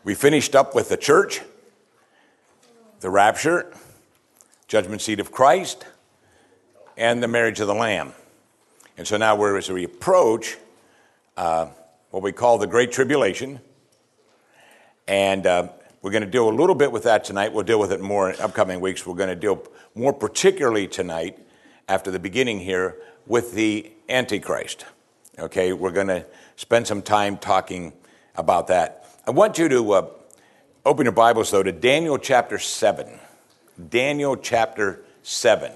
We finished up with the church, the rapture, judgment seat of Christ, and the marriage of the Lamb. And so now as we approach what we call the Great Tribulation, and we're going to deal a little bit with that tonight. We'll deal with it more in upcoming weeks. We're going to deal more particularly tonight, after the beginning here, with the Antichrist. Okay, we're going to spend some time talking about that. I want you to open your Bibles, though, to Daniel chapter 7. Daniel chapter 7.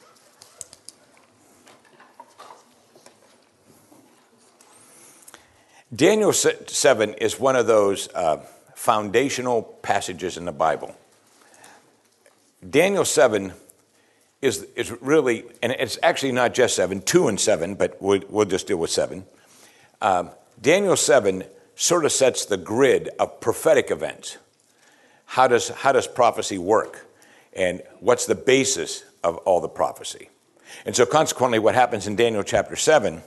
Daniel 7 is one of those foundational passages in the Bible. Daniel 7 is really, and it's actually not just 7, 2 and 7, but we'll just deal with 7. Daniel 7 sort of sets the grid of prophetic events. How does prophecy work? And what's the basis of all the prophecy? And so consequently, what happens in Daniel chapter 7,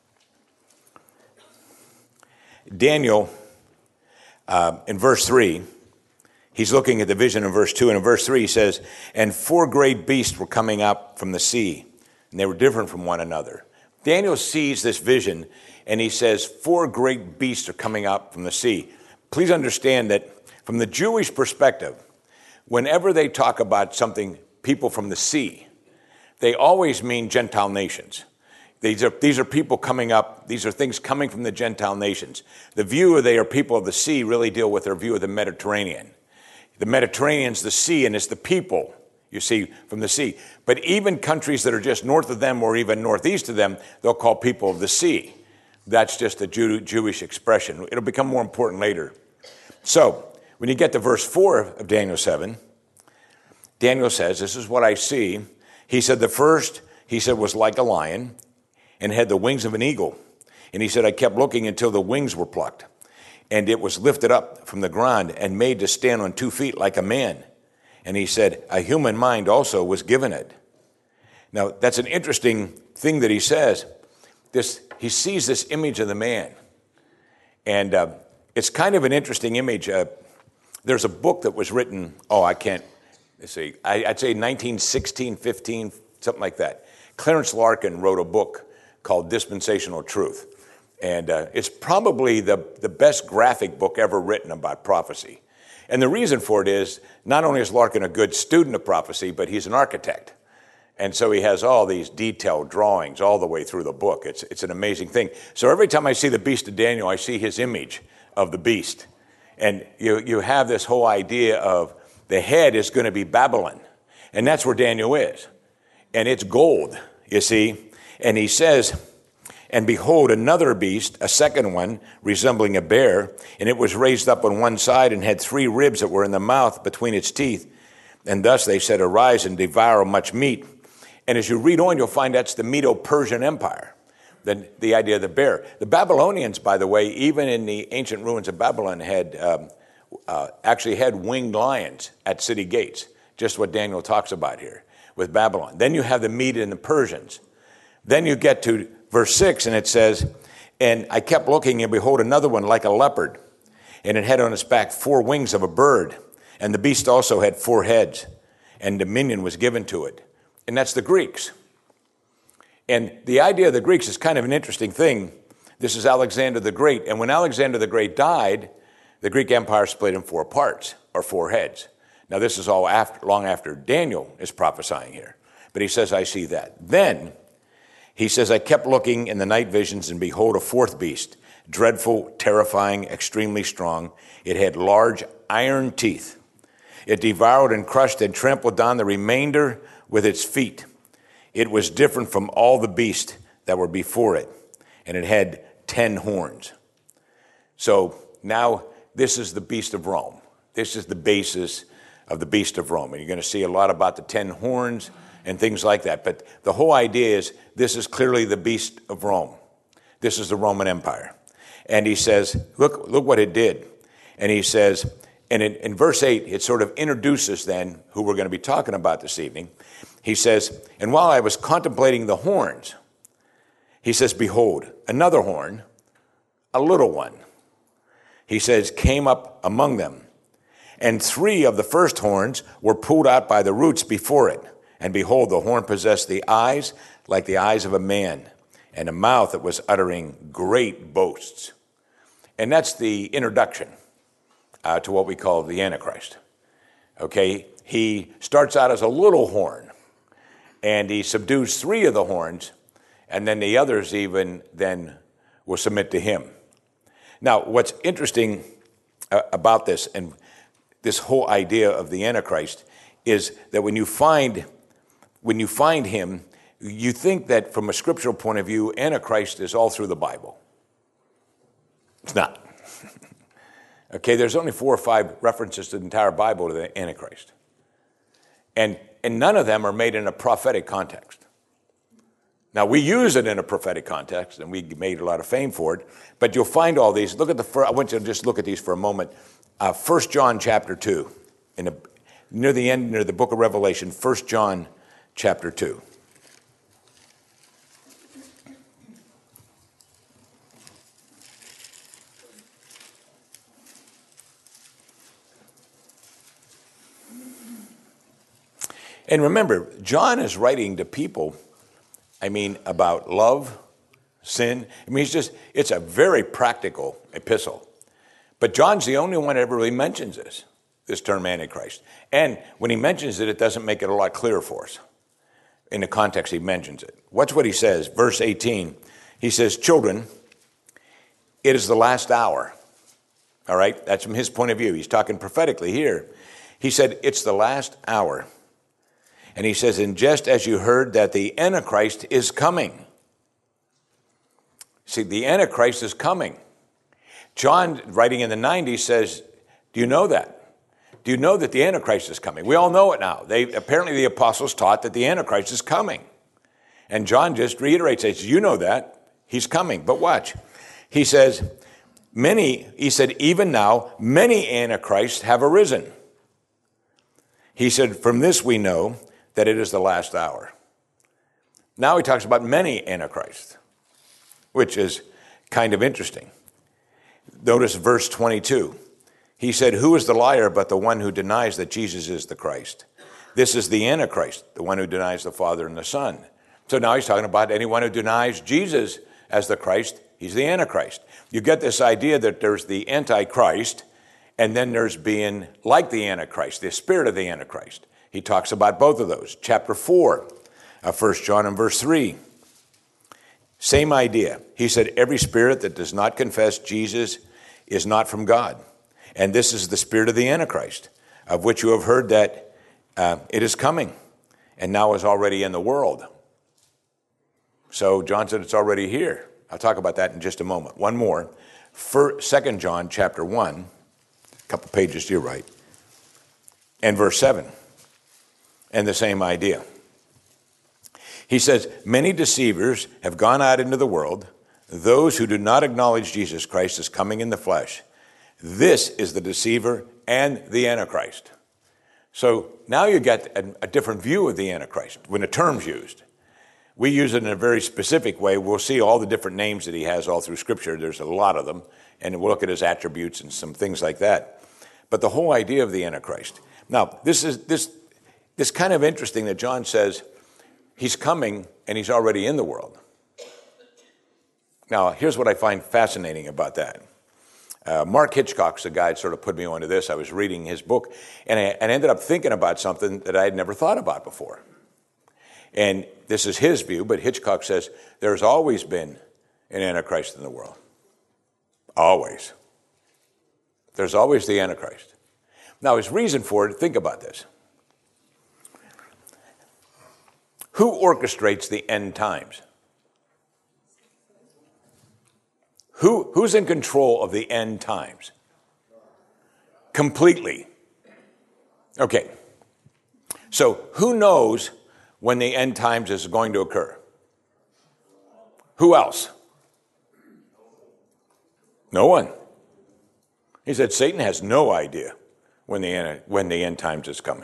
Daniel, in verse 3, he's looking at the vision in verse 2, and in verse 3 he says, "And 4 great beasts were coming up from the sea, and they were different from one another." Daniel sees this vision, and he says, 4 great beasts are coming up from the sea. Please understand that from the Jewish perspective, whenever they talk about something, people from the sea, they always mean Gentile nations. These are people coming up. These are things coming from the Gentile nations. The view of they are people of the sea really deal with their view of the Mediterranean. The Mediterranean's the sea, and it's the people, you see, from the sea. But even countries that are just north of them or even northeast of them, they'll call people of the sea. That's just a Jewish expression. It'll become more important later. So, when you get to verse 4 of Daniel 7, Daniel says, "This is what I see." He said, the first, was like a lion and had the wings of an eagle. And he said, "I kept looking until the wings were plucked. And it was lifted up from the ground and made to stand on 2 feet like a man. And he said, a human mind also was given it." Now, that's an interesting thing that he says. He sees this image of the man. And it's kind of an interesting image. There's a book that was written, I'd say 1916, 15, something like that. Clarence Larkin wrote a book called Dispensational Truth. And it's probably the best graphic book ever written about prophecy. And the reason for it is, not only is Larkin a good student of prophecy, but he's an architect. And so he has all these detailed drawings all the way through the book. It's an amazing thing. So every time I see the beast of Daniel, I see his image of the beast. And you have this whole idea of the head is going to be Babylon. And that's where Daniel is. And it's gold, you see. And he says, "And behold, another beast, a second one, resembling a bear, and it was raised up on one side and had 3 ribs that were in the mouth between its teeth. And thus they said, arise and devour much meat." And as you read on, you'll find that's the Medo-Persian Empire, the idea of the bear. The Babylonians, by the way, even in the ancient ruins of Babylon, actually had winged lions at city gates, just what Daniel talks about here with Babylon. Then you have the Medes and the Persians. Then you get to verse 6, and it says, "And I kept looking, and behold, another one like a leopard. And it had on its back 4 wings of a bird. And the beast also had 4 heads, and dominion was given to it." And that's the Greeks. And the idea of the Greeks is kind of an interesting thing. This is Alexander the Great. And when Alexander the Great died, the Greek Empire split in 4 parts, or 4 heads. Now, this is all long after Daniel is prophesying here. But he says, I see that. Then he says, "I kept looking in the night visions, and behold, a 4th beast, dreadful, terrifying, extremely strong. It had large iron teeth. It devoured and crushed and trampled down the remainder with its feet. It was different from all the beasts that were before it, and it had 10 horns." So now this is the beast of Rome. This is the basis of the beast of Rome. And you're going to see a lot about the 10 horns and things like that. But the whole idea is this is clearly the beast of Rome. This is the Roman Empire. And he says, look what it did. And he says, and in verse 8, it sort of introduces then who we're going to be talking about this evening. He says, "And while I was contemplating the horns," he says, "behold, another horn, a little one." he says, came up among them. And 3 of the first horns were pulled out by the roots before it. And behold, the horn possessed the eyes like the eyes of a man, and a mouth that was uttering great boasts. And that's the introduction to what we call the Antichrist. Okay, he starts out as a little horn, and he subdues 3 of the horns, and then the others even then will submit to him. Now, what's interesting about this and this whole idea of the Antichrist is that when you find him, you think that from a scriptural point of view, Antichrist is all through the Bible. It's not. Okay, there's only 4 or 5 references to the entire Bible to the Antichrist. And none of them are made in a prophetic context. Now, we use it in a prophetic context, and we made a lot of fame for it, but you'll find all these. Look at I want you to just look at these for a moment. 1 John chapter 2, near the end, near the book of Revelation, 1 John chapter 2. And remember, John is writing to people, about love, sin. It's a very practical epistle. But John's the only one that ever really mentions this term Antichrist. And when he mentions it, it doesn't make it a lot clearer for us. In the context he mentions it. Watch what he says, verse 18. He says, children, it is the last hour. All right, that's from his point of view. He's talking prophetically here. He said, it's the last hour. And he says, and just as you heard that the Antichrist is coming. See, the Antichrist is coming. John, writing in the 90s, says, do you know that? Do you know that the Antichrist is coming? We all know it now. Apparently the apostles taught that the Antichrist is coming. And John just reiterates, says, you know that. He's coming. But watch. He says, even now, many Antichrists have arisen. He said, from this we know that it is the last hour. Now he talks about many Antichrists, which is kind of interesting. Notice verse 22. He said, who is the liar but the one who denies that Jesus is the Christ? This is the Antichrist, the one who denies the Father and the Son. So now he's talking about anyone who denies Jesus as the Christ, he's the Antichrist. You get this idea that there's the Antichrist, and then there's being like the Antichrist, the spirit of the Antichrist. He talks about both of those. Chapter 4 of 1 John and verse 3. Same idea. He said, every spirit that does not confess Jesus is not from God. And this is the spirit of the Antichrist, of which you have heard that it is coming and now is already in the world. So John said it's already here. I'll talk about that in just a moment. One more. 2 John chapter 1, a couple pages to your right, and verse 7. And the same idea. He says, many deceivers have gone out into the world, those who do not acknowledge Jesus Christ as coming in the flesh. This is the deceiver and the Antichrist. So now you get a different view of the Antichrist when the term's used. We use it in a very specific way. We'll see all the different names that he has all through Scripture. There's a lot of them. And we'll look at his attributes and some things like that. But the whole idea of the Antichrist. Now, it's kind of interesting that John says he's coming and he's already in the world. Now, here's what I find fascinating about that. Mark Hitchcock's the guy that sort of put me onto this. I was reading his book, and I ended up thinking about something that I had never thought about before. And this is his view, but Hitchcock says there's always been an Antichrist in the world. Always. There's always the Antichrist. Now, his reason for it, think about this. Who orchestrates the end times? Who's in control of the end times? Completely. Okay. So who knows when the end times is going to occur? Who else? No one. He said Satan has no idea when the end times is coming.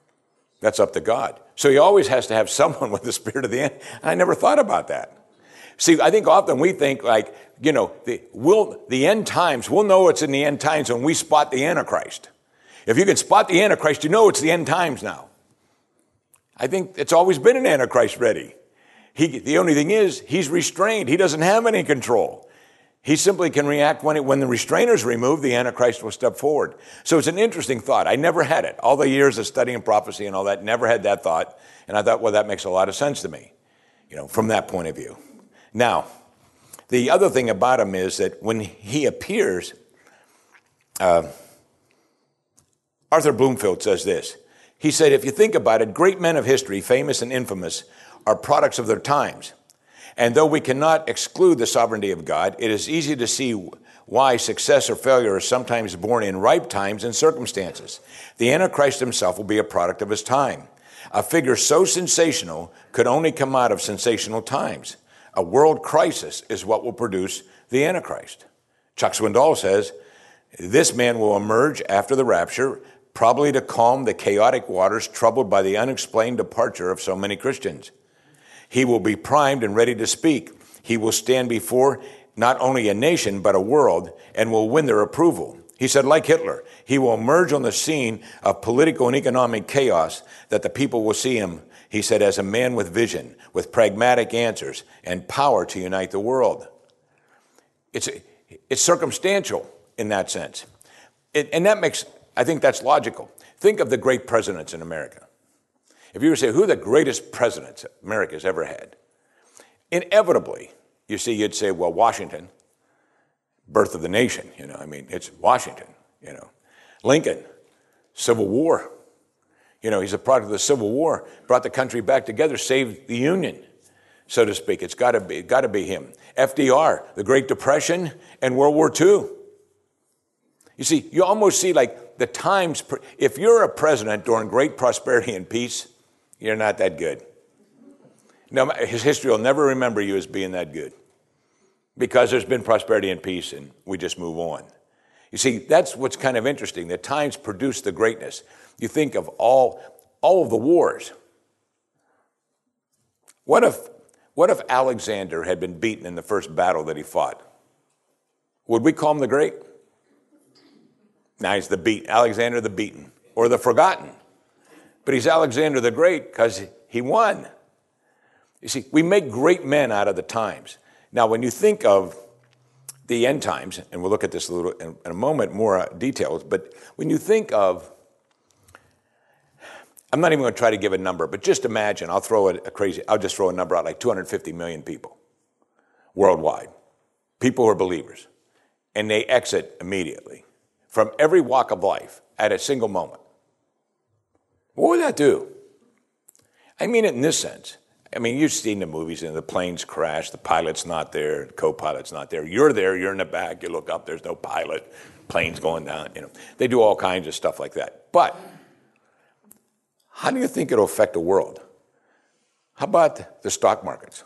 That's up to God. So he always has to have someone with the spirit of the end. I never thought about that. See, I think often we think like, the end times, we'll know it's in the end times when we spot the Antichrist. If you can spot the Antichrist, you know it's the end times now. I think it's always been an Antichrist ready. The only thing is, he's restrained. He doesn't have any control. He simply can react when the restrainer's removed, the Antichrist will step forward. So it's an interesting thought. I never had it. All the years of studying prophecy and all that, never had that thought. And I thought, well, that makes a lot of sense to me, from that point of view. Now, the other thing about him is that when he appears, Arthur Bloomfield says this. He said, if you think about it, great men of history, famous and infamous, are products of their times. And though we cannot exclude the sovereignty of God, it is easy to see why success or failure is sometimes born in ripe times and circumstances. The Antichrist himself will be a product of his time. A figure so sensational could only come out of sensational times. A world crisis is what will produce the Antichrist. Chuck Swindoll says, this man will emerge after the rapture, probably to calm the chaotic waters troubled by the unexplained departure of so many Christians. He will be primed and ready to speak. He will stand before not only a nation, but a world, and will win their approval. He said, like Hitler, he will emerge on the scene of political and economic chaos that the people will see him, he said, as a man with vision, with pragmatic answers, and power to unite the world. It's circumstantial in that sense. I think that's logical. Think of the great presidents in America. If you were to say, who are the greatest presidents America's ever had? Inevitably, you'd say, well, Washington, birth of the nation, it's Washington, Lincoln, Civil War. He's a product of the Civil War, brought the country back together, saved the Union, so to speak. It's got to be him. FDR, the Great Depression, and World War II. You see, you almost see like the times, if you're a president during great prosperity and peace, you're not that good. No, his history will never remember you as being that good because there's been prosperity and peace and we just move on. You see, that's what's kind of interesting. The times produce the greatness. You think of all of the wars. What if Alexander had been beaten in the first battle that he fought? Would we call him the great? Now he's Alexander the beaten or the forgotten. But he's Alexander the Great because he won. You see, we make great men out of the times. Now, when you think of the end times, and we'll look at this a little in a moment, more details, but when you think of, I'm not even going to try to give a number, but just imagine, I'll just throw a number out, like 250 million people worldwide, people who are believers, and they exit immediately from every walk of life at a single moment. What would that do? I mean it in this sense. You've seen the movies and the planes crash, the pilot's not there, the co-pilot's not there. You're there, you're in the back, you look up, there's no pilot, plane's going down. They do all kinds of stuff like that. But how do you think it'll affect the world? How about the stock markets?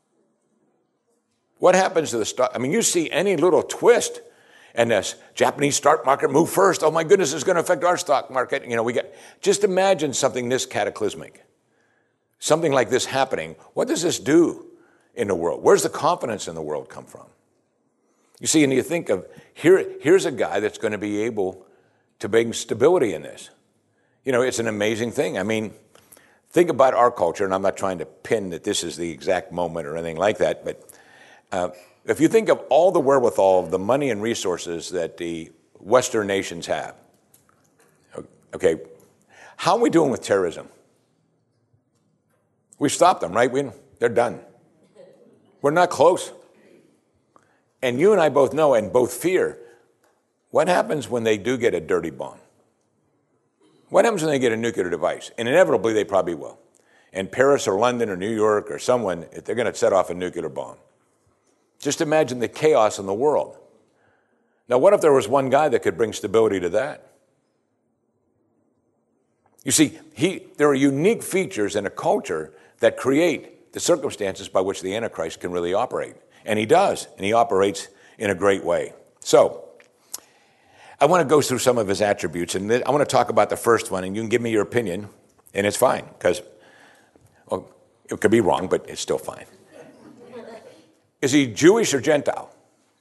What happens to the stock? You see any little twist, and this Japanese stock market moved first. Oh my goodness, it's going to affect our stock market. Just imagine something this cataclysmic, something like this happening. What does this do in the world? Where's the confidence in the world come from? You see, and you think of here's a guy that's going to be able to bring stability in this. It's an amazing thing. Think about our culture, and I'm not trying to pin that this is the exact moment or anything like that, but if you think of all the wherewithal, the money and resources that the Western nations have, okay, how are we doing with terrorism? We've stopped them, right? They're done. We're not close. And you and I both know and both fear, what happens when they do get a dirty bomb? What happens when they get a nuclear device? And inevitably, they probably will. And Paris or London or New York or someone, they're going to set off a nuclear bomb. Just imagine the chaos in the world. Now, what if there was one guy that could bring stability to that? You see, there are unique features in a culture that create the circumstances by which the Antichrist can really operate. And he does, and he operates in a great way. So, I want to go through some of his attributes, and I want to talk about the first one, and you can give me your opinion, and it's fine, because it could be wrong, but it's still fine. Is he Jewish or Gentile?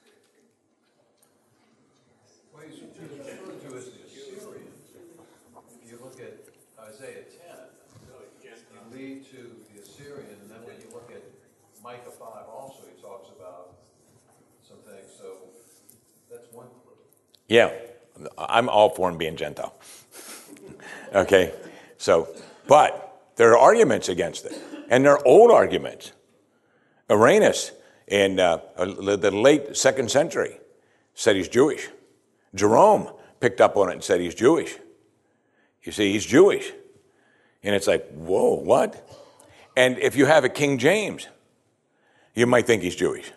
Well, he's referred to as the Assyrian. If you look at Isaiah 10, you lead to the Assyrian, and then when you look at Micah 5 also, he talks about some things. So that's one clue. Yeah, I'm all for him being Gentile. Okay, so, but there are arguments against it, and they're old arguments. Irenaeus in the late 2nd century said he's Jewish. Jerome picked up on it and said he's Jewish. You see, he's Jewish. And it's like, whoa, what? And if you have a King James, you might think he's Jewish.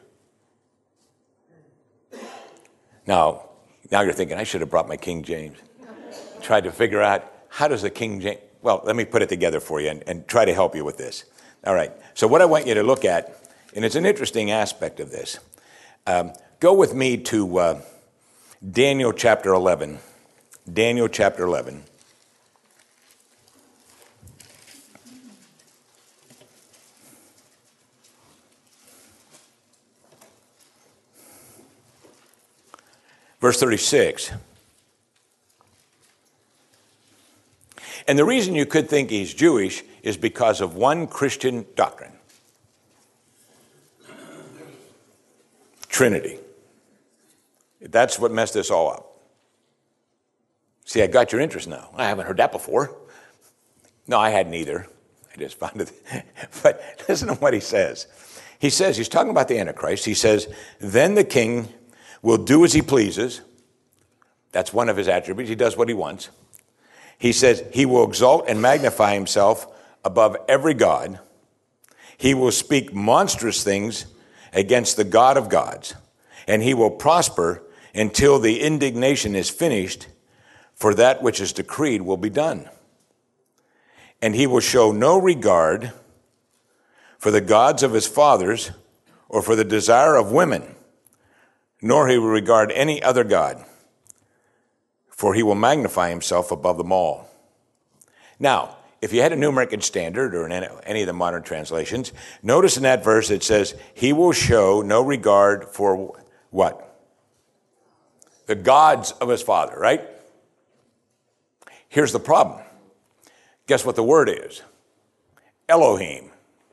Now you're thinking, I should have brought my King James. Tried to figure out, how does the King James... Well, let me put it together for you and try to help you with this. All right, so what I want you to look at, and it's an interesting aspect of this. Go with me to Daniel chapter 11. Daniel chapter 11. Verse 36. And the reason you could think he's Jewish is because of one Christian doctrine. Trinity. That's what messed this all up. See, I got your interest now. I haven't heard that before. No, I hadn't either. I just found it. But listen to what he says. He says, he's talking about the Antichrist. He says, then the king will do as he pleases. That's one of his attributes. He does what he wants. He says he will exalt and magnify himself above every god. He will speak monstrous things against the God of gods. And he will prosper until the indignation is finished, for that which is decreed will be done. And he will show no regard for the gods of his fathers or for the desire of women, nor he will regard any other god, for he will magnify himself above them all. Now, if you had a New American Standard or in any of the modern translations, notice in that verse it says, he will show no regard for what? The gods of his father, right? Here's the problem. Guess what the word is? Elohim.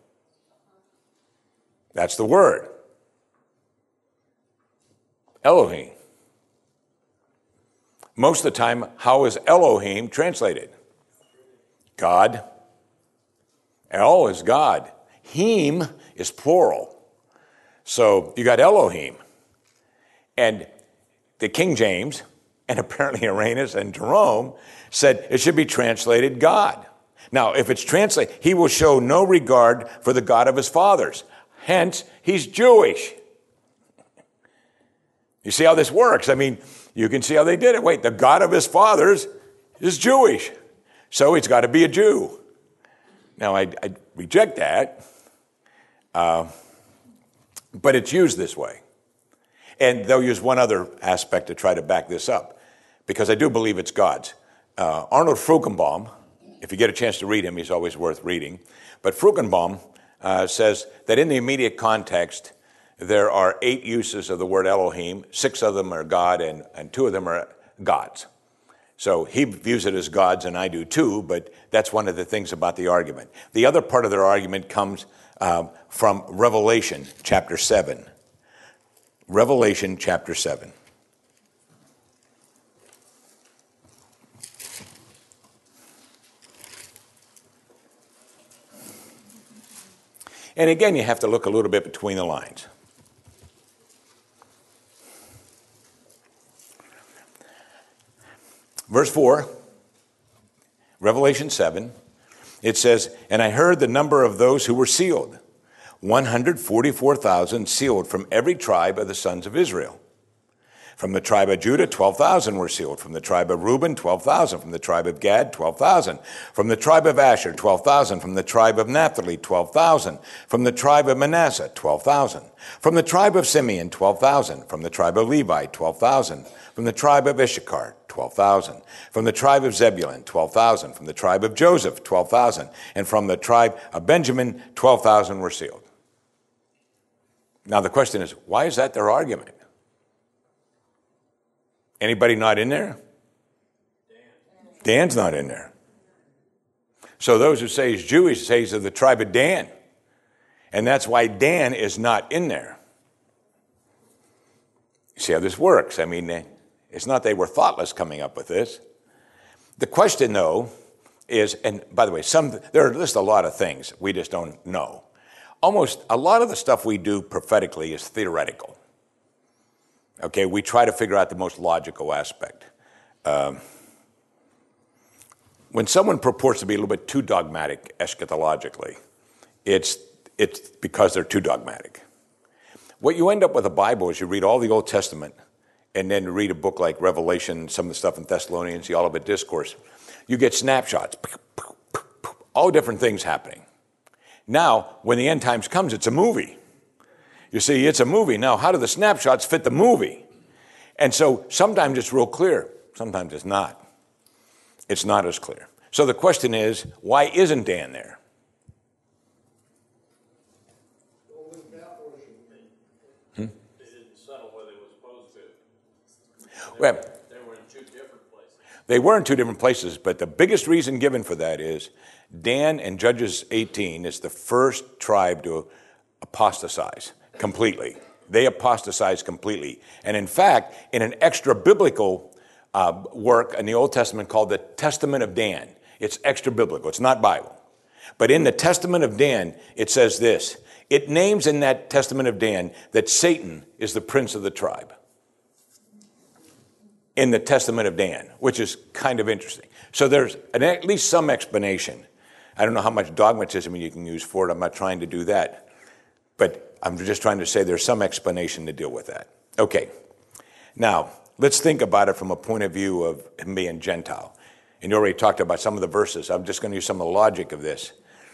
That's the word. Elohim. Most of the time, how is Elohim translated? God. El is God. Him is plural. So you got Elohim. And the King James, and apparently Irenaeus and Jerome, said it should be translated God. Now, if it's translated, he will show no regard for the God of his fathers. Hence, he's Jewish. You see how this works? I mean, you can see how they did it. Wait, the God of his fathers is Jewish. So he's got to be a Jew. Now, I reject that. But it's used this way. And they'll use one other aspect to try to back this up, because I do believe it's God's. Arnold Fruchtenbaum, if you get a chance to read him, he's always worth reading. But Fruchtenbaum says that in the immediate context, there are 8 uses of the word Elohim. 6 of them are God, and 2 of them are gods. So he views it as gods, and I do too, but that's one of the things about the argument. The other part of their argument comes from Revelation chapter 7. Revelation chapter 7. And again, you have to look a little bit between the lines. Verse 4, Revelation 7, it says, and I heard the number of those who were sealed, 144,000 sealed from every tribe of the sons of Israel. From the tribe of Judah, 12,000 were sealed. From the tribe of Reuben, 12,000. From the tribe of Gad, 12,000. From the tribe of Asher, 12,000. From the tribe of Naphtali, 12,000. From the tribe of Manasseh, 12,000. From the tribe of Simeon, 12,000. From the tribe of Levi, 12,000. From the tribe of Issachar, 12,000. From the tribe of Zebulun, 12,000. From the tribe of Joseph, 12,000. And from the tribe of Benjamin, 12,000 were sealed. Now the question is, why is that their argument? Anybody not in there? Dan's not in there. So those who say he's Jewish say he's of the tribe of Dan. And that's why Dan is not in there. You see how this works? I mean, it's not they were thoughtless coming up with this. The question, though, is, and by the way, there are just a lot of things we just don't know. Almost a lot of the stuff we do prophetically is theoretical. Okay, we try to figure out the most logical aspect. When someone purports to be a little bit too dogmatic eschatologically, it's because they're too dogmatic. What you end up with a Bible is you read all the Old Testament and then read a book like Revelation, some of the stuff in Thessalonians, the Olivet Discourse. You get snapshots, all different things happening. Now, when the end times comes, it's a movie. You see, it's a movie. Now, how do the snapshots fit the movie? And so sometimes it's real clear, sometimes it's not. It's not as clear. So the question is, why isn't Dan there? They didn't settle where they were supposed to. Well, They were in two different places. they were in two different places, but the biggest reason given for that is Dan in Judges 18 is the first tribe to apostatize completely. They apostatized completely. And in fact, in an extra biblical work in the Old Testament called the Testament of Dan. It's extra biblical. It's not Bible. But in the Testament of Dan, it says this. It names in that Testament of Dan that Satan is the prince of the tribe. In the Testament of Dan, which is kind of interesting. So there's at least some explanation. I don't know how much dogmatism you can use for it. I'm not trying to do that. But I'm just trying to say there's some explanation to deal with that. Okay. Now, let's think about it from a point of view of him being Gentile. And you already talked about some of the verses. I'm just going to use some of the logic of this.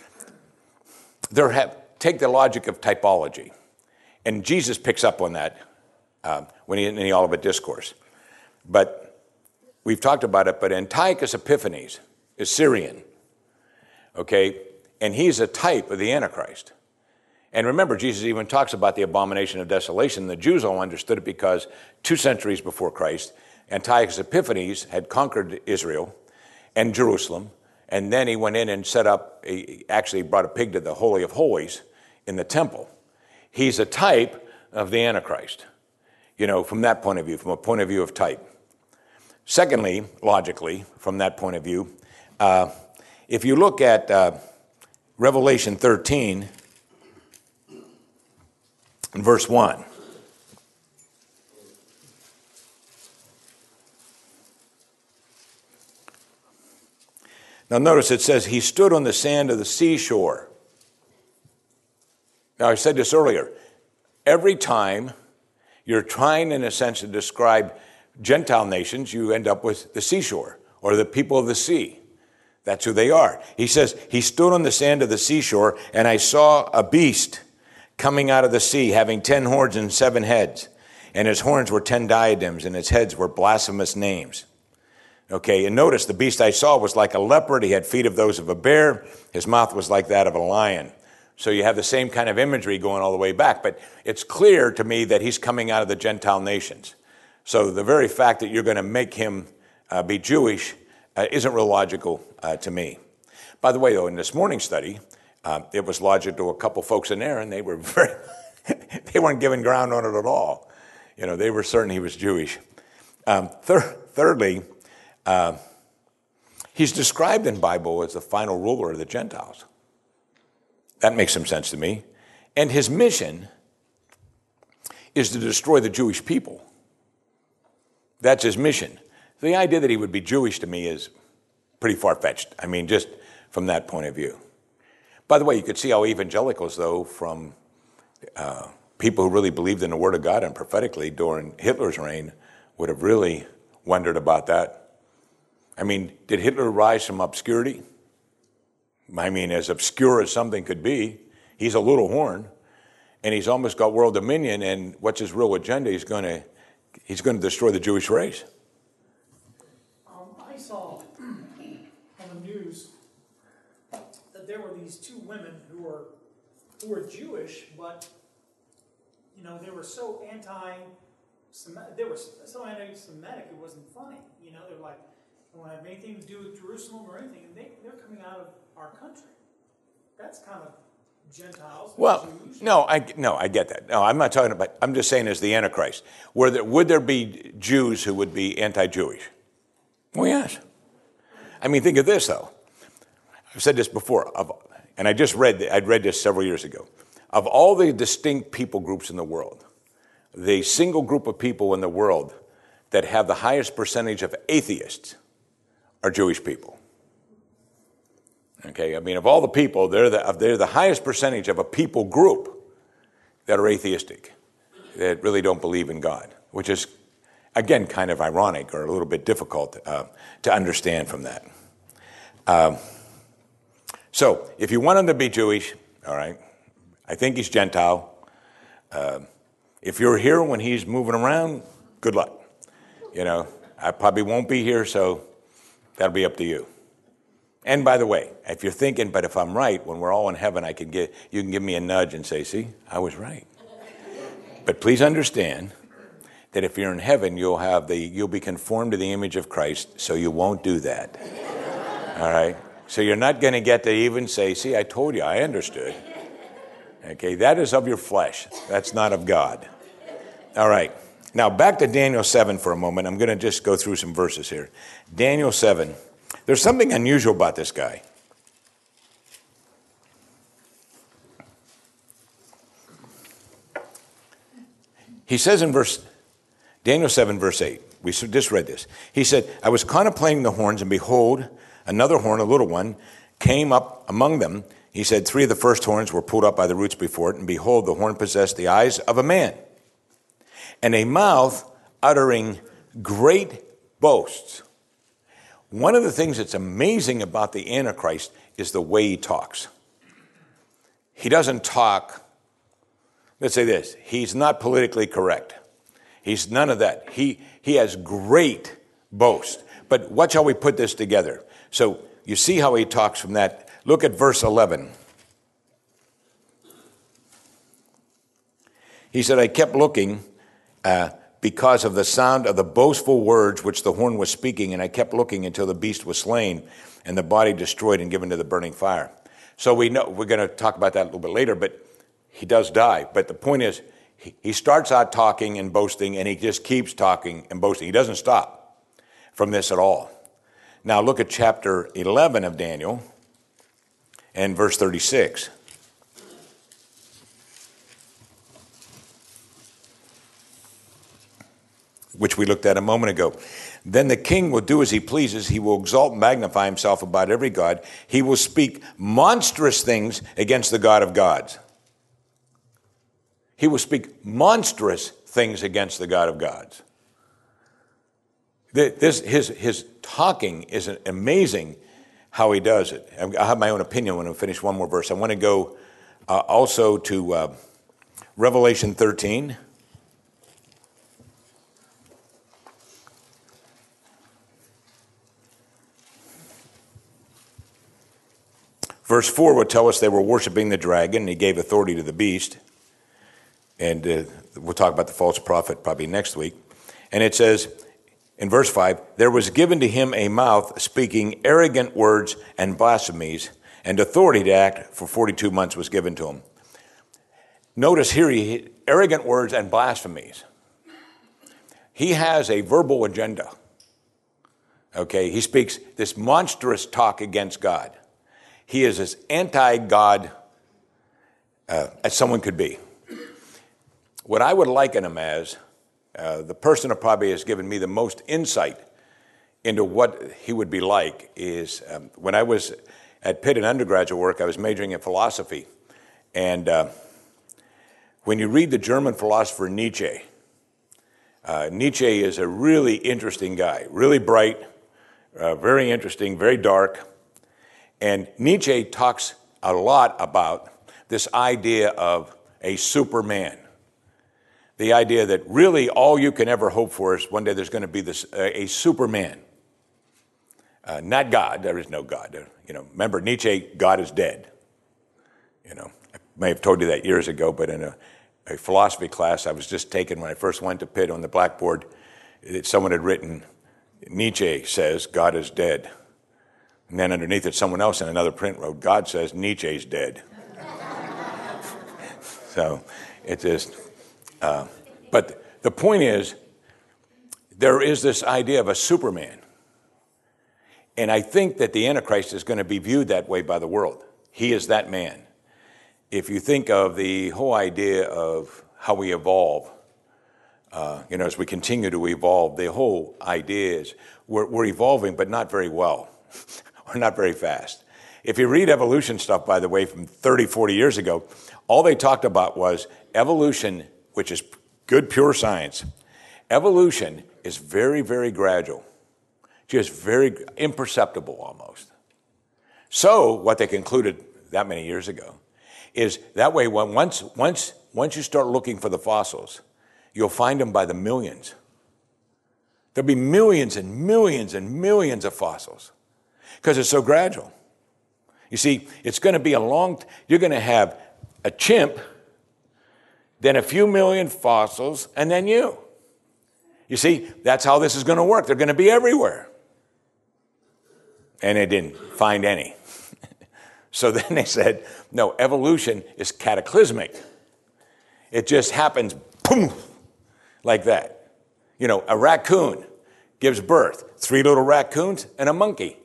Take the logic of typology. And Jesus picks up on that when in the Olivet Discourse. But we've talked about it, but Antiochus Epiphanes is Syrian. Okay? And he's a type of the Antichrist. And remember, Jesus even talks about the abomination of desolation. The Jews all understood it because 2 centuries before Christ, Antiochus Epiphanes had conquered Israel and Jerusalem, and then he went in and set up, he actually brought a pig to the Holy of Holies in the temple. He's a type of the Antichrist, from that point of view, from a point of view of type. Secondly, logically, from that point of view, if you look at Revelation 13, verse 1. Now notice it says, he stood on the sand of the seashore. Now I said this earlier. Every time you're trying, in a sense, to describe Gentile nations, you end up with the seashore or the people of the sea. That's who they are. He says, he stood on the sand of the seashore, and I saw a beast coming out of the sea, having 10 horns and 7 heads. And his horns were 10 diadems, and his heads were blasphemous names. Okay, and notice the beast I saw was like a leopard. He had feet of those of a bear. His mouth was like that of a lion. So you have the same kind of imagery going all the way back. But it's clear to me that he's coming out of the Gentile nations. So the very fact that you're going to make him be Jewish isn't real logical to me. By the way, though, in this morning's study, it was logical to a couple folks in there, and they were they weren't giving ground on it at all. They were certain he was Jewish. Thirdly, he's described in the Bible as the final ruler of the Gentiles. That makes some sense to me. And his mission is to destroy the Jewish people. That's his mission. The idea that he would be Jewish to me is pretty far-fetched. I mean, just from that point of view. By the way, you could see how evangelicals, though, from people who really believed in the Word of God and prophetically during Hitler's reign would have really wondered about that. I mean, did Hitler rise from obscurity? I mean, as obscure as something could be. He's a little horn, and he's almost got world dominion, and what's his real agenda? He's going to destroy the Jewish race. I saw on the news that there were these two women who were Jewish, but they were so anti-Semitic, it wasn't funny. They're like, I don't have anything to do with Jerusalem or anything, and they're coming out of our country. That's kind of Gentiles. Well, Jews. no, I get that. No, I'm not talking about, I'm just saying as the Antichrist. Would there be Jews who would be anti-Jewish? Well, yes. I mean, think of this, though. I've said this before, and I'd read this several years ago. Of all the distinct people groups in the world, the single group of people in the world that have the highest percentage of atheists are Jewish people. Okay, I mean, of all the people, they're the highest percentage of a people group that are atheistic, that really don't believe in God, which is, again, kind of ironic or a little bit difficult to understand from that. So, if you want him to be Jewish, all right, I think he's Gentile. If you're here when he's moving around, good luck. I probably won't be here, so that'll be up to you. And by the way, if you're thinking, but if I'm right, when we're all in heaven, you can give me a nudge and say, see, I was right. But please understand that if you're in heaven, you'll be conformed to the image of Christ, so you won't do that. All right? So you're not going to get to even say, see, I told you, I understood. Okay, that is of your flesh. That's not of God. All right. Now, back to Daniel 7 for a moment. I'm going to just go through some verses here. Daniel 7. There's something unusual about this guy. He says in Daniel 7, verse 8, we just read this. He said, I was contemplating the horns, and behold, another horn, a little one, came up among them. He said, 3 of the first horns were pulled up by the roots before it, and behold, the horn possessed the eyes of a man, and a mouth uttering great boasts. One of the things that's amazing about the Antichrist is the way he talks. He doesn't talk, let's say this, he's not politically correct. He's none of that. He has great boast. But watch how we put this together. So you see how he talks from that. Look at verse 11. He said, I kept looking because of the sound of the boastful words which the horn was speaking, and I kept looking until the beast was slain and the body destroyed and given to the burning fire. So we know, we're going to talk about that a little bit later, but he does die. But the point is, he starts out talking and boasting, and he just keeps talking and boasting. He doesn't stop from this at all. Now look at chapter 11 of Daniel and verse 36. Which we looked at a moment ago. Then the king will do as he pleases. He will exalt and magnify himself about every god. He will speak monstrous things against the God of gods. He will speak monstrous things against the God of gods. His talking is amazing how he does it. I have my own opinion when I finish one more verse. I want to go also to Revelation 13. Verse 4 will tell us they were worshiping the dragon, and he gave authority to the beast. And we'll talk about the false prophet probably next week. And it says in verse 5, there was given to him a mouth speaking arrogant words and blasphemies, and authority to act for 42 months was given to him. Notice here, arrogant words and blasphemies. He has a verbal agenda. Okay, he speaks this monstrous talk against God. He is as anti-God as someone could be. What I would liken him as, the person who probably has given me the most insight into what he would be like is when I was at Pitt in undergraduate work, I was majoring in philosophy. And when you read the German philosopher Nietzsche, Nietzsche is a really interesting guy, really bright, very interesting, very dark. And Nietzsche talks a lot about this idea of a superman. The idea that really all you can ever hope for is one day there's going to be a superman. Not God. There is no God. Remember Nietzsche, God is dead. I may have told you that years ago, but a philosophy class I was just taking when I first went to Pitt. On the blackboard, someone had written, Nietzsche says God is dead. And then underneath it, someone else in another print wrote, God says Nietzsche's dead. So it just, but the point is, there is this idea of a Superman. And I think that the Antichrist is going to be viewed that way by the world. He is that man. If you think of the whole idea of how we evolve, as we continue to evolve, the whole idea is we're evolving, but not very well, or not very fast. If you read evolution stuff, by the way, from 30, 40 years ago, all they talked about was evolution, which is good, pure science. Evolution is very, very gradual, just very imperceptible almost. So what they concluded that many years ago is that way, once you start looking for the fossils, you'll find them by the millions. There'll be millions and millions and millions of fossils because it's so gradual. You see, it's going to be you're going to have a chimp, then a few million fossils, and then you. You see, that's how this is going to work. They're going to be everywhere. And they didn't find any. So then they said, no, evolution is cataclysmic. It just happens, boom, like that. A raccoon gives birth, 3 little raccoons and a monkey.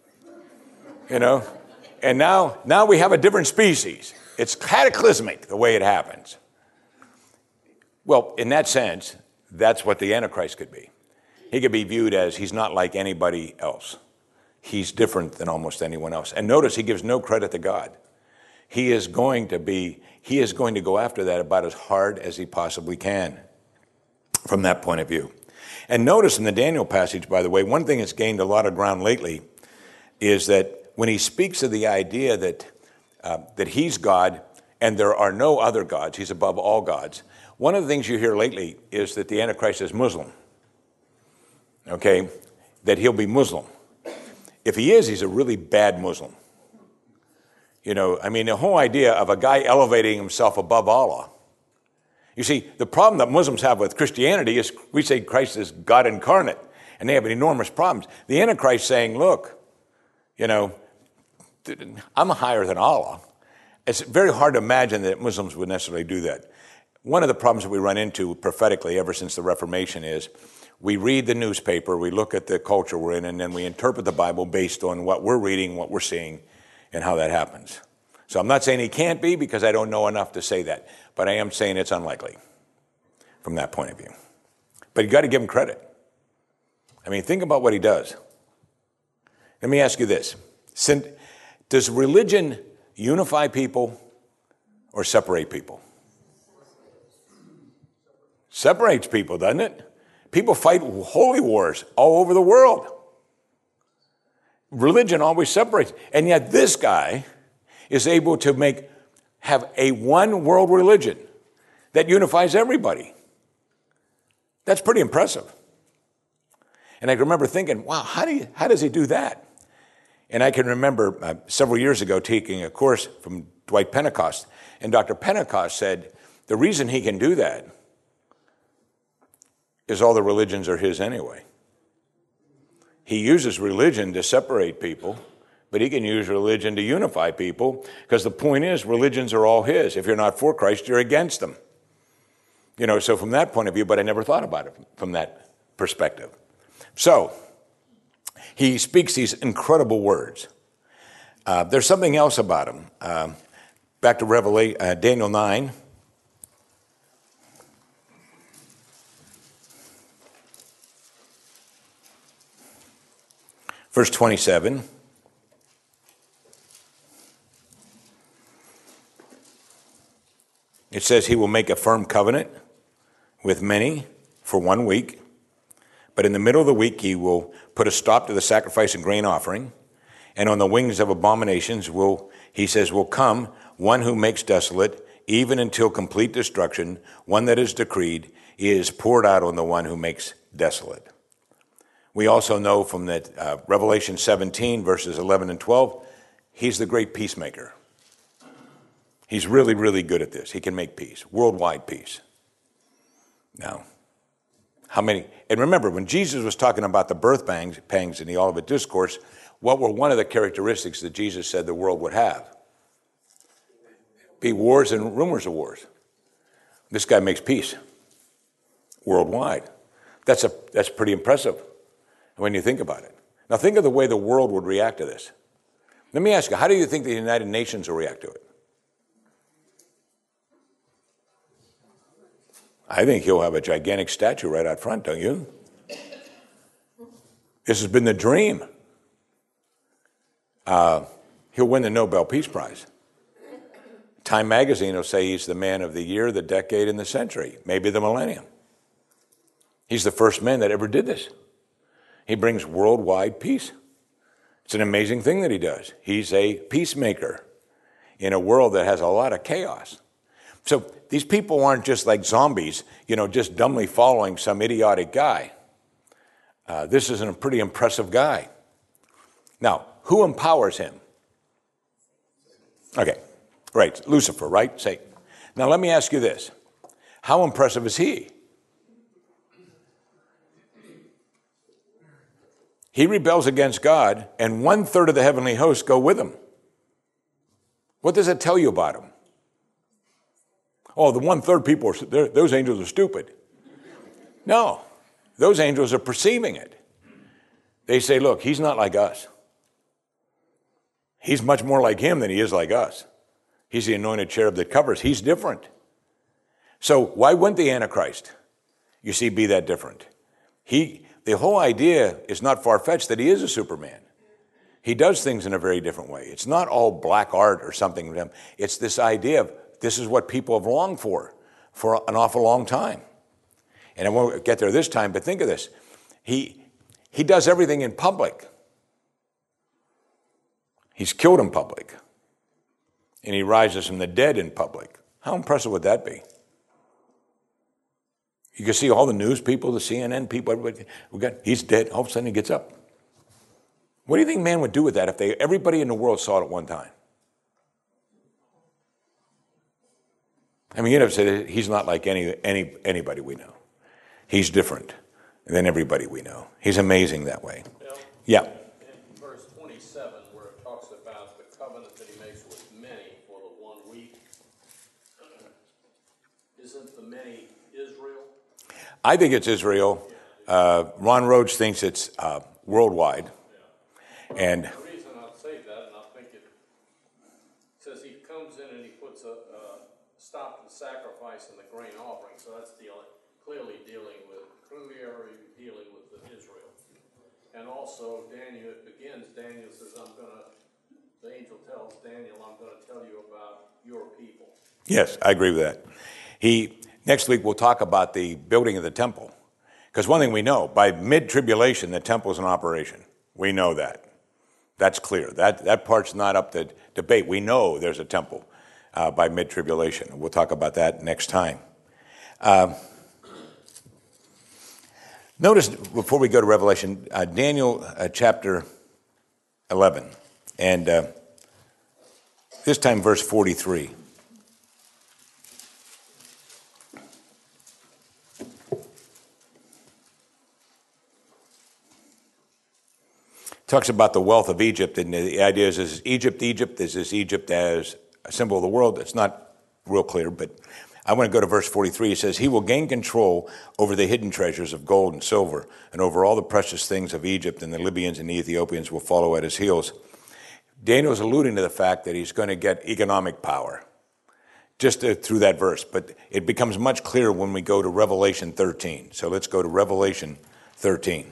And now we have a different species. It's cataclysmic the way it happens. Well, in that sense, that's what the Antichrist could be. He could be viewed as he's not like anybody else. He's different than almost anyone else. And notice he gives no credit to God. He is going to go after that about as hard as he possibly can from that point of view. And notice in the Daniel passage, by the way, one thing that's gained a lot of ground lately is that when he speaks of the idea that he's God and there are no other gods, he's above all gods, one of the things you hear lately is that the Antichrist is Muslim. Okay? That he'll be Muslim. If he is, he's a really bad Muslim. The whole idea of a guy elevating himself above Allah. You see, the problem that Muslims have with Christianity is we say Christ is God incarnate, and they have enormous problems. The Antichrist saying, look, I'm higher than Allah. It's very hard to imagine that Muslims would necessarily do that. One of the problems that we run into prophetically ever since the Reformation is we read the newspaper, we look at the culture we're in, and then we interpret the Bible based on what we're reading, what we're seeing, and how that happens. So I'm not saying he can't be because I don't know enough to say that, but I am saying it's unlikely from that point of view. But you got to give him credit. Think about what he does. Let me ask you this. Does religion unify people or separate people? Separates people, doesn't it? People fight holy wars all over the world. Religion always separates. And yet this guy is able to have a one world religion that unifies everybody. That's pretty impressive. And I can remember thinking, wow, how does he do that? And I can remember several years ago taking a course from Dwight Pentecost. And Dr. Pentecost said, the reason he can do that is all the religions are his anyway. He uses religion to separate people, but he can use religion to unify people because the point is religions are all his. If you're not for Christ, you're against them. So from that point of view, but I never thought about it from that perspective. So he speaks these incredible words. There's something else about him. Back to Daniel 9. Verse 27. It says he will make a firm covenant with many for 1 week. But in the middle of the week, he will put a stop to the sacrifice and grain offering. And on the wings of abominations will come one who makes desolate, even until complete destruction, one that is decreed, is poured out on the one who makes desolate. We also know from that Revelation 17, verses 11 and 12, he's the great peacemaker. He's really, really good at this. He can make peace, worldwide peace. Now, how many, and remember, when Jesus was talking about the birth pangs in the Olivet Discourse, what were one of the characteristics that Jesus said the world would have? Be wars and rumors of wars. This guy makes peace worldwide. That's pretty impressive when you think about it. Now think of the way the world would react to this. Let me ask you, how do you think the United Nations will react to it? I think he'll have a gigantic statue right out front, don't you? This has been the dream. He'll win the Nobel Peace Prize. Time magazine will say he's the man of the year, the decade, and the century, maybe the millennium. He's the first man that ever did this. He brings worldwide peace. It's an amazing thing that he does. He's a peacemaker in a world that has a lot of chaos. So these people aren't just like zombies, just dumbly following some idiotic guy. This is a pretty impressive guy. Now, who empowers him? Okay, right, Lucifer, right? Satan. Now let me ask you this. How impressive is he? He rebels against God, and 1/3 of the heavenly hosts go with him. What does that tell you about him? Oh, the 1/3 people, those angels are stupid. No, those angels are perceiving it. They say, look, he's not like us. He's much more like him than he is like us. He's the anointed cherub that covers. He's different. So why wouldn't the Antichrist, you see, be that different? The whole idea is not far-fetched that he is a Superman. He does things in a very different way. It's not all black art or something. It's this idea of this is what people have longed for an awful long time. And I won't get there this time, but think of this. He does everything in public. He's killed in public. And he rises from the dead in public. How impressive would that be? You can see all the news people, the CNN people, everybody, he's dead. All of a sudden he gets up. What do you think man would do with that if everybody in the world saw it at one time? I mean, you'd have to say that he's not like anybody we know. He's different than everybody we know. He's amazing that way. Yeah. In verse 27, where it talks about the covenant that he makes with many for the 1 week, isn't the many Israel? I think it's Israel. Ron Rhodes thinks it's worldwide. And the reason I say that, and I think it says he comes in and he puts a stop to the sacrifice and the grain offering. So that's clearly dealing with Israel. And also Daniel, it begins, Daniel says, the angel tells Daniel, I'm going to tell you about your people. yes, I agree with that. Next week we'll talk about the building of the temple. Because one thing we know, by mid-tribulation, the temple is in operation. We know that. That's clear. That part's not up to debate. We know there's a temple by mid-tribulation. We'll talk about that next time. Notice, before we go to Revelation, Daniel chapter 11, and this time verse 43. Talks about the wealth of Egypt, and the idea is Egypt? Is this Egypt as a symbol of the world? It's not real clear, but I want to go to verse 43. It says, he will gain control over the hidden treasures of gold and silver, and over all the precious things of Egypt, and the Libyans and the Ethiopians will follow at his heels. Daniel's alluding to the fact that he's going to get economic power, just through that verse, but it becomes much clearer when we go to Revelation 13. So let's go to Revelation 13.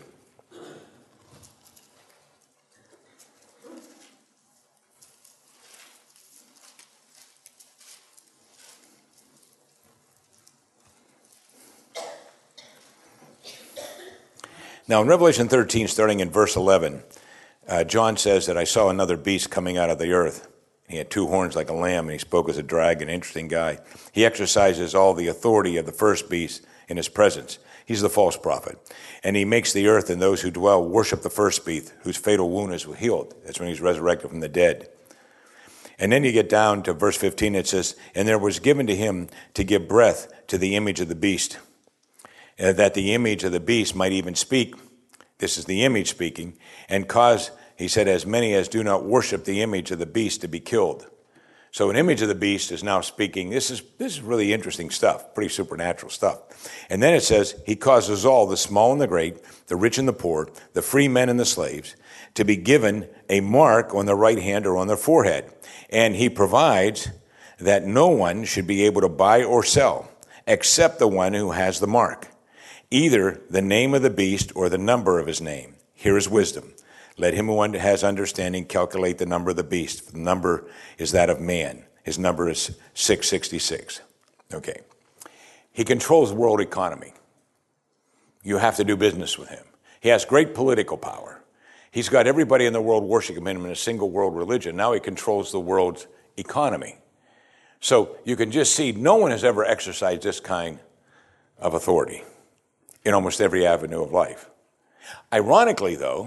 Now, in Revelation 13, starting in verse 11, John says that I saw another beast coming out of the earth. He had 2 horns like a lamb, and he spoke as a dragon, interesting guy. He exercises all the authority of the first beast in his presence. He's the false prophet. And he makes the earth and those who dwell worship the first beast, whose fatal wound is healed. That's when he's resurrected from the dead. And then you get down to verse 15, it says, and there was given to him to give breath to the image of the beast, that the image of the beast might even speak. This is the image speaking, and cause, he said, as many as do not worship the image of the beast to be killed. So an image of the beast is now speaking. This is really interesting stuff, pretty supernatural stuff. And then it says, he causes all, the small and the great, the rich and the poor, the free men and the slaves, to be given a mark on their right hand or on their forehead. And he provides that no one should be able to buy or sell except the one who has the mark, either the name of the beast or the number of his name. Here is wisdom. Let him who has understanding calculate the number of the beast. The number is that of man. His number is 666. Okay. He controls the world economy. You have to do business with him. He has great political power. He's got everybody in the world worshiping him in a single world religion. Now he controls the world's economy. So you can just see no one has ever exercised this kind of authority in almost every avenue of life. Ironically, though,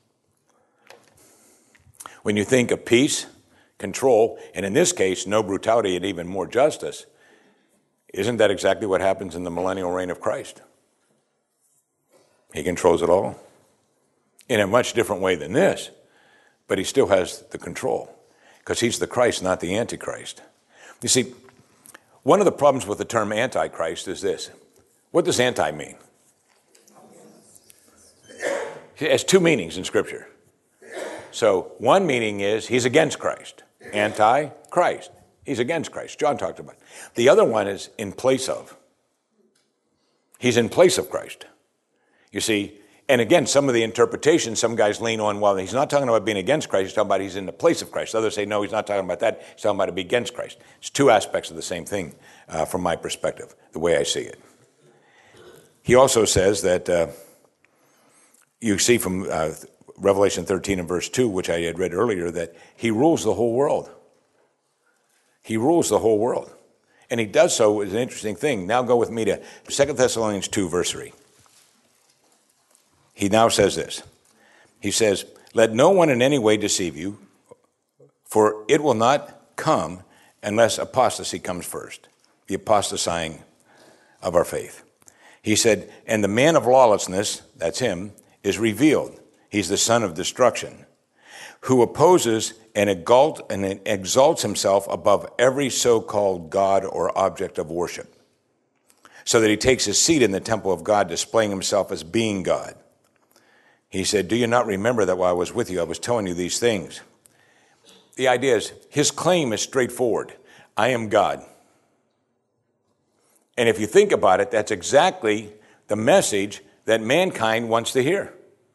when you think of peace, control, and in this case, no brutality and even more justice, isn't that exactly what happens in the millennial reign of Christ? He controls it all in a much different way than this, but he still has the control because he's the Christ, not the Antichrist. You see, one of the problems with the term Antichrist is this. What does anti mean? It has two meanings in Scripture. So one meaning is he's against Christ. Anti-Christ. He's against Christ. John talked about it. The other one is in place of. He's in place of Christ. You see, and again, some of the interpretations, some guys lean on, well, he's not talking about being against Christ, he's talking about he's in the place of Christ. Others say, no, he's not talking about that, he's talking about to be against Christ. It's two aspects of the same thing from my perspective, the way I see it. He also says that you see from Revelation 13 and verse 2, which I had read earlier, that he rules the whole world. He rules the whole world. And he does so with an interesting thing. Now go with me to 2 Thessalonians 2, verse 3. He now says this. He says, let no one in any way deceive you, for it will not come unless apostasy comes first, the apostatizing of our faith. He said, and the man of lawlessness, that's him, is revealed. He's the son of destruction, who opposes and exalts himself above every so-called God or object of worship, so that he takes his seat in the temple of God, displaying himself as being God. He said, do you not remember that while I was with you, I was telling you these things? The idea is, his claim is straightforward. I am God. And if you think about it, that's exactly the message that mankind wants to hear.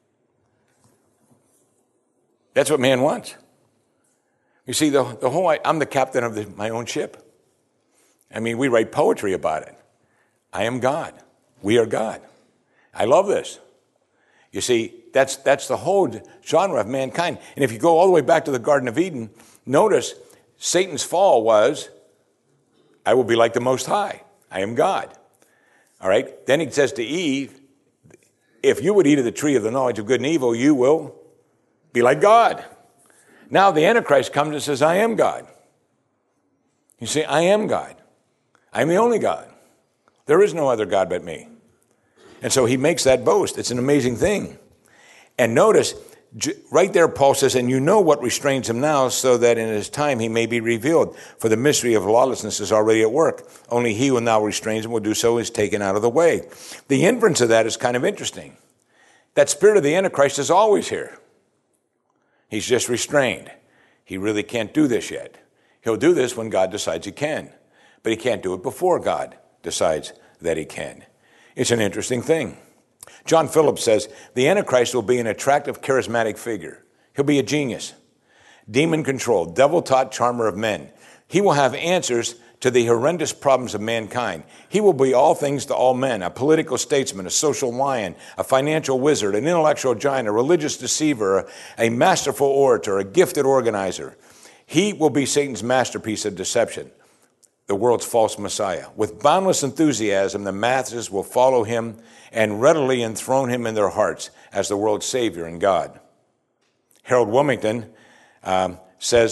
That's what man wants. You see, the whole, I'm the captain of my own ship. I mean, we write poetry about it. I am God. We are God. I love this. You see, that's the whole genre of mankind. And if you go all the way back to the Garden of Eden, notice Satan's fall was, I will be like the Most High. I am God. All right? Then he says to Eve, if you would eat of the tree of the knowledge of good and evil, you will be like God. Now the Antichrist comes and says, I am God. You see, I am God. I'm the only God. There is no other God but me. And so he makes that boast. It's an amazing thing. And notice, right there Paul says, and you know what restrains him now, so that in his time he may be revealed. For the mystery of lawlessness is already at work. Only he who now restrains him will do so is taken out of the way. The inference of that is kind of interesting. That spirit of the Antichrist is always here. He's just restrained. He really can't do this yet. He'll do this when God decides he can. But he can't do it before God decides that he can. It's an interesting thing. John Phillips says, the Antichrist will be an attractive, charismatic figure. He'll be a genius, demon-controlled, devil-taught charmer of men. He will have answers to the horrendous problems of mankind. He will be all things to all men, a political statesman, a social lion, a financial wizard, an intellectual giant, a religious deceiver, a masterful orator, a gifted organizer. He will be Satan's masterpiece of deception, the world's false Messiah. With boundless enthusiasm, the masses will follow him and readily enthrone him in their hearts as the world's Savior and God. Harold Wilmington says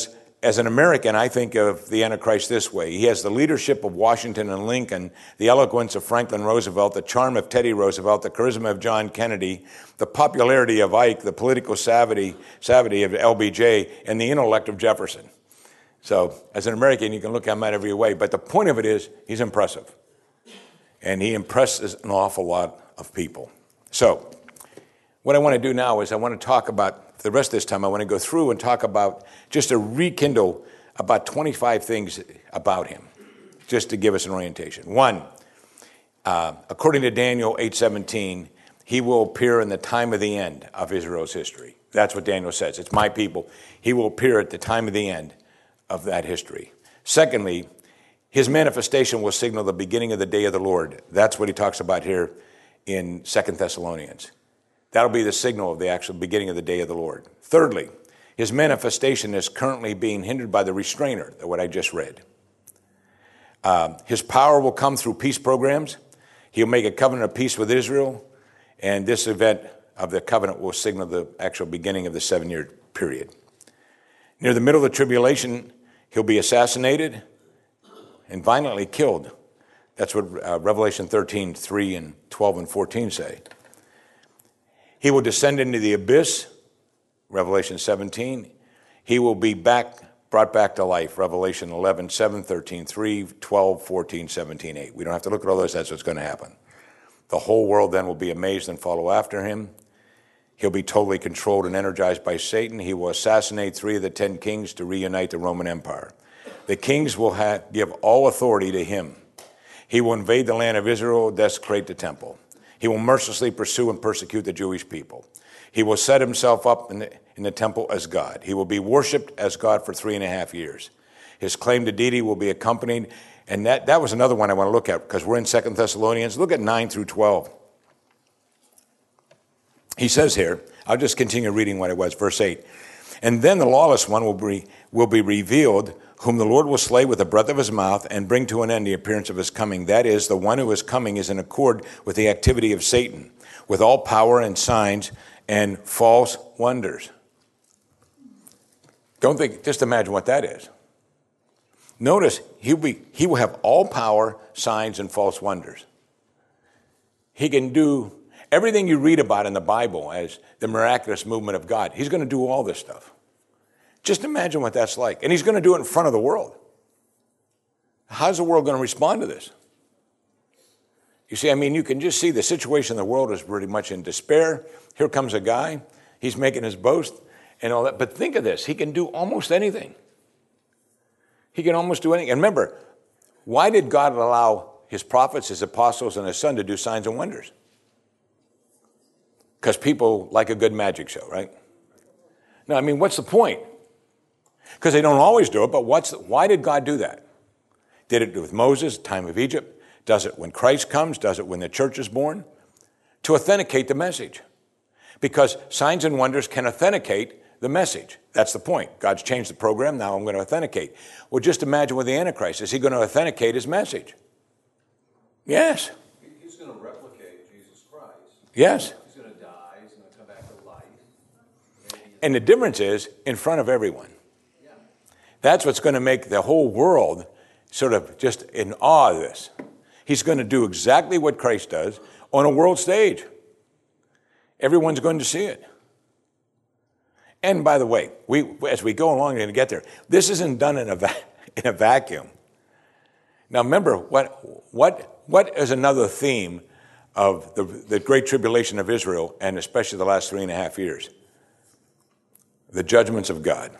As an American, I think of the Antichrist this way. He has the leadership of Washington and Lincoln, the eloquence of Franklin Roosevelt, the charm of Teddy Roosevelt, the charisma of John Kennedy, the popularity of Ike, the political savvy of LBJ, and the intellect of Jefferson. So, as an American, you can look at him every way. But the point of it is, he's impressive. And he impresses an awful lot of people. So, what I want to do now is I want to talk about, for the rest of this time, I want to go through and talk about, just to rekindle about 25 things about him, just to give us an orientation. One, according to Daniel 8:17, he will appear in the time of the end of Israel's history. That's what Daniel says. It's my people. He will appear at the time of the end of that history. Secondly, his manifestation will signal the beginning of the day of the Lord. That's what he talks about here in 2 Thessalonians. That'll be the signal of the actual beginning of the day of the Lord. Thirdly, his manifestation is currently being hindered by the restrainer, what I just read. His power will come through peace programs. He'll make a covenant of peace with Israel, and this event of the covenant will signal the actual beginning of the 7-year period. Near the middle of the tribulation, he'll be assassinated and violently killed. That's what Revelation 13:3 and 12 and 14 say. He will descend into the abyss, Revelation 17. He will be brought back to life, Revelation 11:7, 13:3, 12, 14, 17, 8. We don't have to look at all those. That's what's going to happen. The whole world then will be amazed and follow after him. He'll be totally controlled and energized by Satan. He will assassinate 3 of the 10 kings to reunite the Roman Empire. The kings will give all authority to him. He will invade the land of Israel, desecrate the temple. He will mercilessly pursue and persecute the Jewish people. He will set himself up in the temple as God. He will be worshipped as God for 3.5 years. His claim to deity will be accompanied, and that was another one I want to look at because we're in 2 Thessalonians. Look at 9 through 12. He says here, I'll just continue reading what it was, verse 8. And then the lawless one will be revealed, whom the Lord will slay with the breath of his mouth and bring to an end the appearance of his coming. That is, the one who is coming is in accord with the activity of Satan, with all power and signs and false wonders. Just imagine what that is. Notice, he will have all power, signs, and false wonders. He can do everything you read about in the Bible as the miraculous movement of God. He's going to do all this stuff. Just imagine what that's like. And he's going to do it in front of the world. How's the world going to respond to this? You see, you can just see the situation in the world is pretty much in despair. Here comes a guy. He's making his boast and all that. But think of this. He can do almost anything. He can almost do anything. And remember, why did God allow his prophets, his apostles, and his son to do signs and wonders? Because people like a good magic show, right? No, what's the point? Because they don't always do it, but why did God do that? Did it with Moses, time of Egypt? Does it when Christ comes? Does it when the church is born? To authenticate the message. Because signs and wonders can authenticate the message. That's the point. God's changed the program, now I'm going to authenticate. Well, just imagine with the Antichrist. Is he going to authenticate his message? Yes. He's going to replicate Jesus Christ. Yes. He's going to die. He's going to come back to life. And the difference is in front of everyone. Yeah. That's what's going to make the whole world sort of just in awe of this. He's going to do exactly what Christ does on a world stage. Everyone's going to see it. And by the way, as we go along and get there, this isn't done in a vacuum. Now remember, what is another theme of the Great Tribulation of Israel, and especially the last 3.5 years? The judgments of God.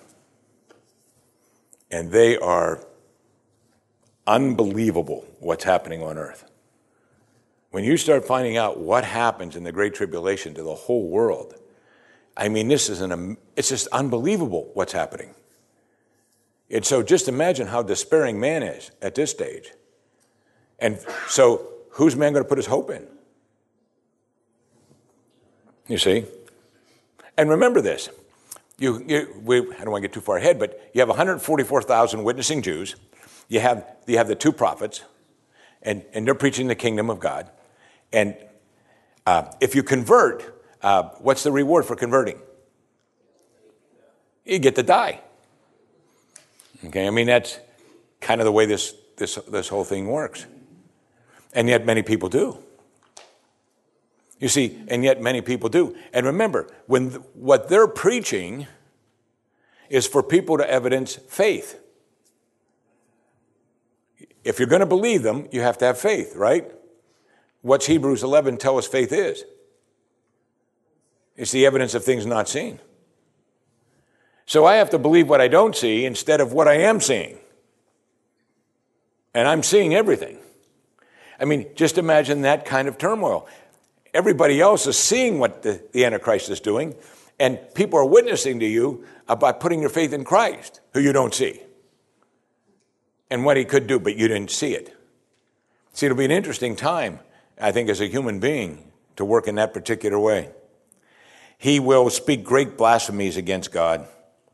And they are unbelievable what's happening on earth. When you start finding out what happens in the Great Tribulation to the whole world, it's just unbelievable what's happening. And so just imagine how despairing man is at this stage. And so who's man going to put his hope in? You see? And remember this. I don't want to get too far ahead, but you have 144,000 witnessing Jews. You have the 2 prophets, and they're preaching the kingdom of God. And if you convert, what's the reward for converting? You get to die. Okay, I mean, that's kind of the way this whole thing works. And yet many people do. You see, and yet many people do. And remember, what they're preaching is for people to evidence faith. If you're going to believe them, you have to have faith, right? What's Hebrews 11 tell us faith is? It's the evidence of things not seen. So I have to believe what I don't see instead of what I am seeing. And I'm seeing everything. I mean, just imagine that kind of turmoil. Everybody else is seeing what the Antichrist is doing, and people are witnessing to you about putting your faith in Christ, who you don't see, and what he could do, but you didn't see it. See, it'll be an interesting time, I think, as a human being to work in that particular way. He will speak great blasphemies against God.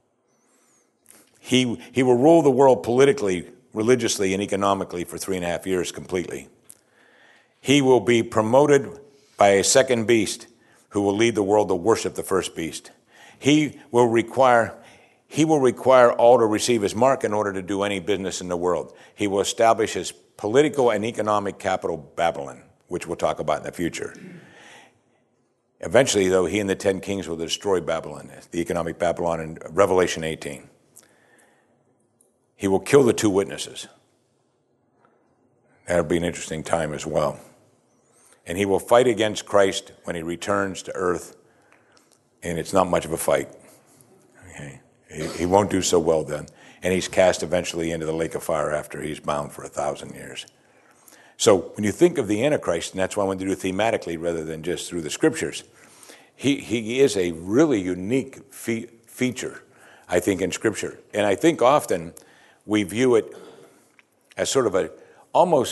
He will rule the world politically, religiously, and economically for 3.5 years completely. He will be promoted by a second beast who will lead the world to worship the first beast. He will require all to receive his mark in order to do any business in the world. He will establish his political and economic capital, Babylon, which we'll talk about in the future. Eventually, though, he and the 10 kings will destroy Babylon, the economic Babylon, in Revelation 18. He will kill the 2 witnesses. That'll be an interesting time as well. And he will fight against Christ when he returns to earth, and it's not much of a fight. Okay? He won't do so well then. And he's cast eventually into the lake of fire after he's bound for 1,000 years. So when you think of the Antichrist, and that's why I wanted to do it thematically rather than just through the scriptures, he is a really unique feature, I think, in Scripture. And I think often we view it as sort of a almost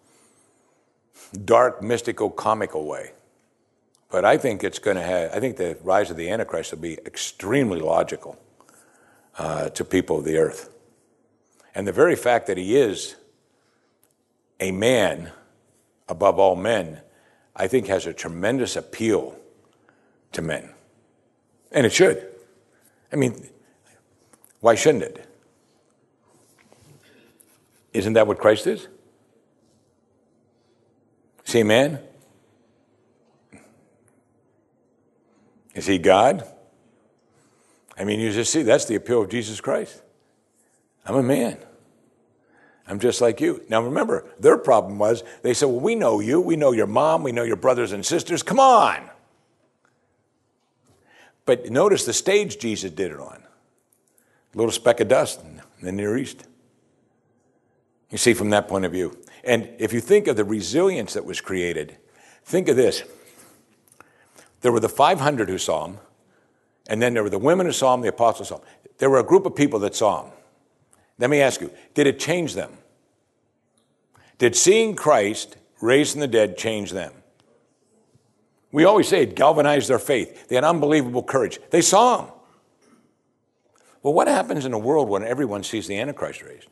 dark, mystical, comical way. But I think it's going to have, I think the rise of the Antichrist will be extremely logical to people of the earth. And the very fact that he is a man above all men, I think has a tremendous appeal to men. And it should. I mean, why shouldn't it? Isn't that what Christ is? Is he a man? Is he God? I mean, you just see, that's the appeal of Jesus Christ. I'm a man. I'm just like you. Now remember, their problem was, they said, well, we know you, we know your mom, we know your brothers and sisters, come on. But notice the stage Jesus did it on. A little speck of dust in the Near East. You see, from that point of view. And if you think of the resilience that was created, think of this. There were the 500 who saw him, and then there were the women who saw him, the apostles saw him. There were a group of people that saw him. Let me ask you, did it change them? Did seeing Christ raised from the dead change them? We always say it galvanized their faith. They had unbelievable courage. They saw him. Well, what happens in a world when everyone sees the Antichrist raised?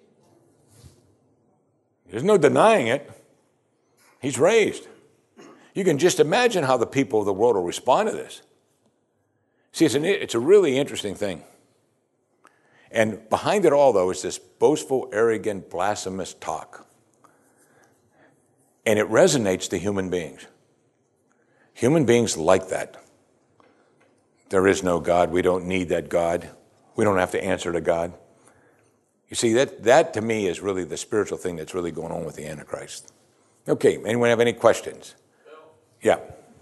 There's no denying it. He's raised. You can just imagine how the people of the world will respond to this. See, it's a really interesting thing. And behind it all, though, is this boastful, arrogant, blasphemous talk. And it resonates to human beings. Human beings like that. There is no God. We don't need that God. We don't have to answer to God. You see, that to me is really the spiritual thing that's really going on with the Antichrist. Okay, anyone have any questions? Bill? Yeah.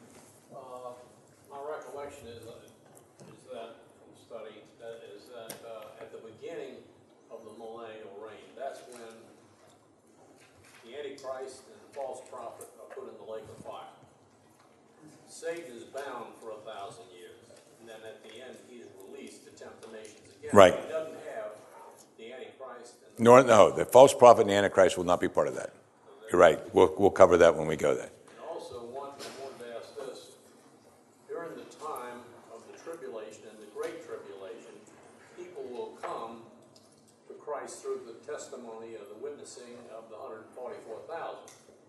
My recollection is that from study, that at the beginning of the millennial reign, that's when the Antichrist and the false prophet are put in the lake of fire. Satan is bound for 1,000 years, and then at the end he is released to tempt the nations again. Right. He doesn't have the Antichrist. No, the false prophet and the Antichrist will not be part of that. You're right. We'll cover that when we go there. And also, I wanted to ask this. During the time of the tribulation and the great tribulation, people will come to Christ through the testimony of the witnessing of the 144,000.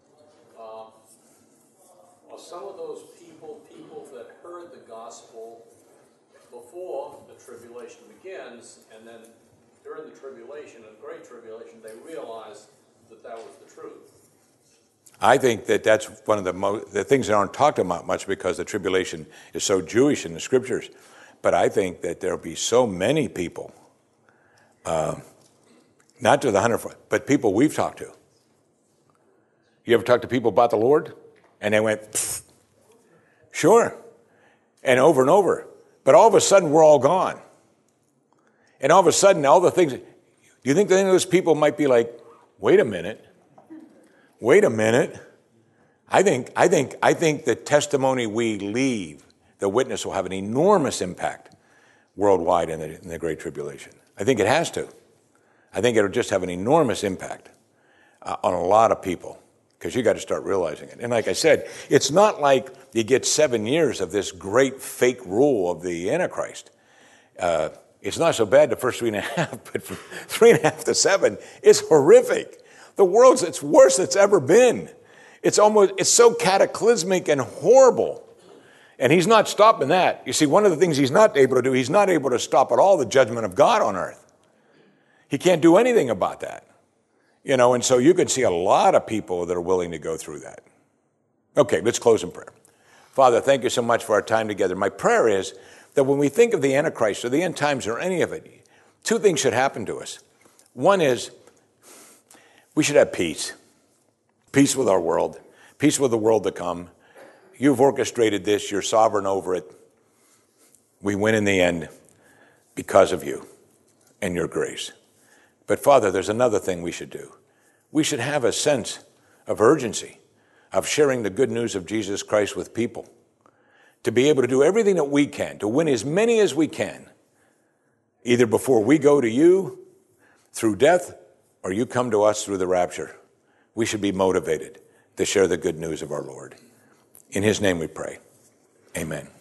Are some of those people that heard the gospel before the tribulation begins and then during the tribulation and great tribulation, they realized that that was the truth. I think that that's one of the things that aren't talked about much because the tribulation is so Jewish in the scriptures. But I think that there'll be so many people, not to the 100, but people we've talked to. You ever talk to people about the Lord? And they went, pfft, sure, and over. But all of a sudden, we're all gone. And all of a sudden, all the things, do you think that any of those people might be like, wait a minute. I think the testimony we leave, the witness will have an enormous impact worldwide in the Great Tribulation. I think it has to. I think it'll just have an enormous impact on a lot of people because you got to start realizing it. And like I said, it's not like you get 7 years of this great fake rule of the Antichrist. It's not so bad the first 3.5, but from 3.5 to 7, it's horrific. It's worse it's ever been. It's so cataclysmic and horrible. And he's not stopping that. You see, one of the things he's not able to do, he's not able to stop at all the judgment of God on earth. He can't do anything about that. And so you can see a lot of people that are willing to go through that. Okay, let's close in prayer. Father, thank you so much for our time together. My prayer is that when we think of the Antichrist or the end times or any of it, 2 things should happen to us. One is we should have peace. Peace with our world. Peace with the world to come. You've orchestrated this. You're sovereign over it. We win in the end because of you and your grace. But Father, there's another thing we should do. We should have a sense of urgency of sharing the good news of Jesus Christ with people. To be able to do everything that we can, to win as many as we can, either before we go to you through death or you come to us through the rapture. We should be motivated to share the good news of our Lord. In his name we pray. Amen.